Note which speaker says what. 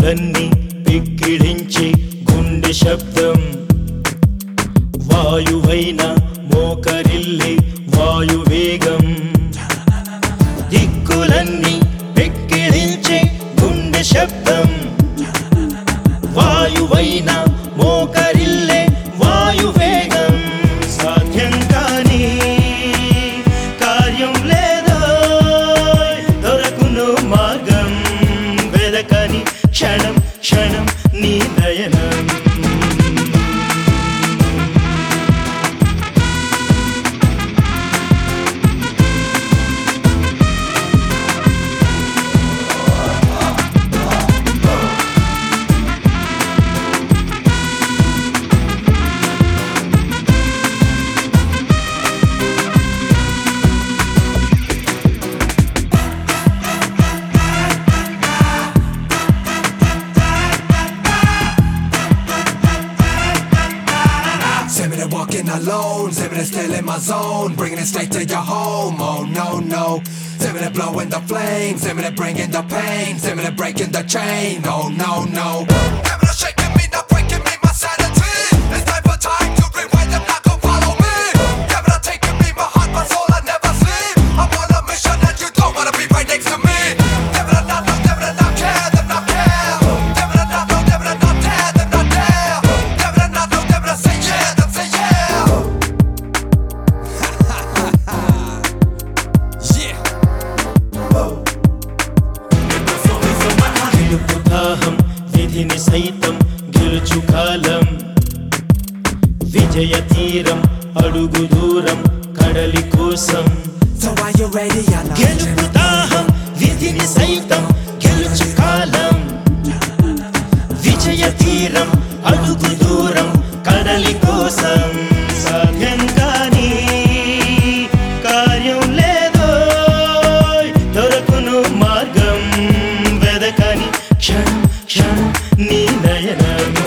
Speaker 1: దిక్కులన్నీ పిక్కిలించే గుండె శబ్దం వాయువైన మోకరిల్లే వాయువేగం దిక్కులన్నీ పిక్కిలించే గుండె శబ్దం వాయువైన మోకరిల్లే వాయువేగం సాధ్యం కాని కార్యం లేదో దొరకును మార్గం వెదకని క్షణం క్షణం నీ నయనం
Speaker 2: Walking alone, sipping it still in my zone, bringing it straight to your home. Oh no no, sipping it blowing the flame, sipping it bringing the pain, sipping it breaking the chain. Oh no no, sipping it shaking me, not breaking me, my sanity. It's time for time to rewind, them not gon' follow me. Sipping it taking me, my heart, my soul, I never sleep. I'm on a mission and you don't wanna be right next to me. Sipping it not know, sipping it not care, them not care. Sipping it not know, sipping it not dare, them not dare. Sipping it not know, sipping it say yeah, them say yeah.
Speaker 1: గెలుపు దాహం విధిని సైతం గెలుచు కాలం విజయ తీరం అడుగు దూరం కడలి కోసం
Speaker 2: So are you ready or not?
Speaker 1: గెలుపు దాహం విధిని సైతం గెలుచు కాలం విజయ తీరం అడుగు దూరం కడలి కోసం సాధ్యం కాని కార్యం లేదో దొరకును మార్గం వెదకని క్షణం క్షణం నీ నయనం